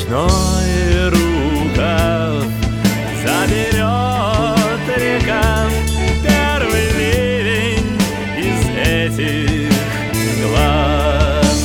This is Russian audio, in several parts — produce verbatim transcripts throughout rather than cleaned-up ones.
речной рукав заберет река первый ливень из этих глаз.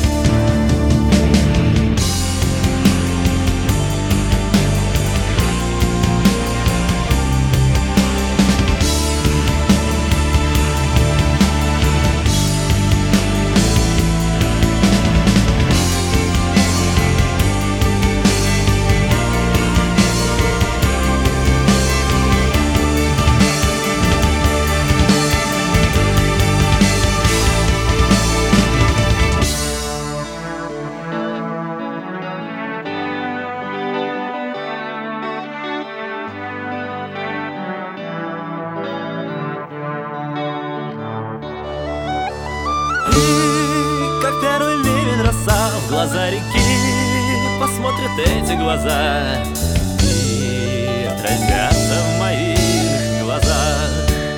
И как первый ливень роса в глаза реки посмотрят эти глаза и отразятся в моих глазах.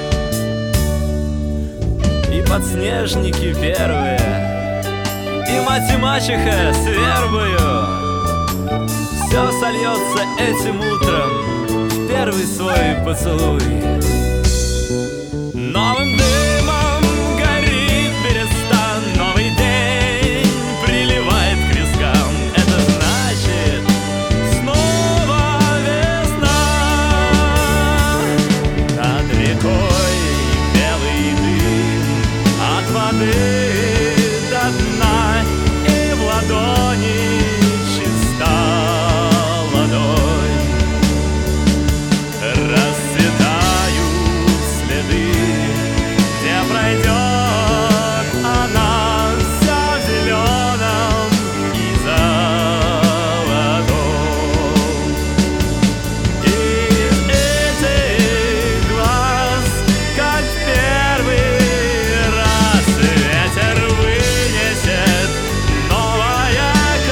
И подснежники первые, и мать и мачеха с вербою, все сольется этим утром в первый свой поцелуй. Новым дымом горит береста, новый день приливает к вискам. Это значит снова весна. Над рекой белый дым от воды до дна, и в ладони чиста ладонь. Расцветают следы, где пройдет она вся в зеленом и золотом. Из этих глаз, как в первый раз, ветер вынесет новое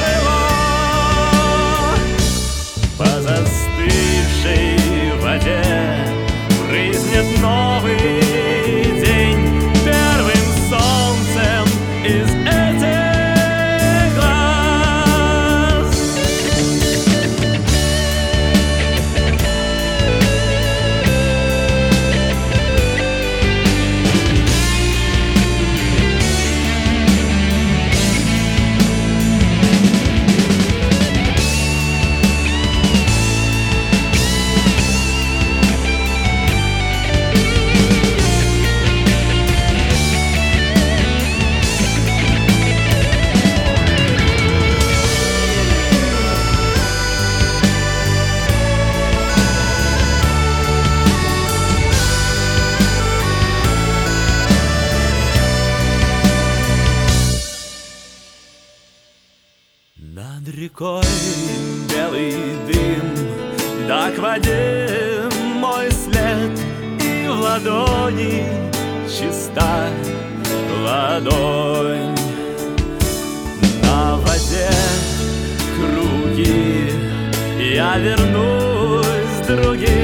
крыло. По застывшей воде брызнет новый день первым солнцем из этих глаз. Над рекой белый дым, да к воде мой след, и в ладони чиста ладонь. На воде круги, я вернусь, другим.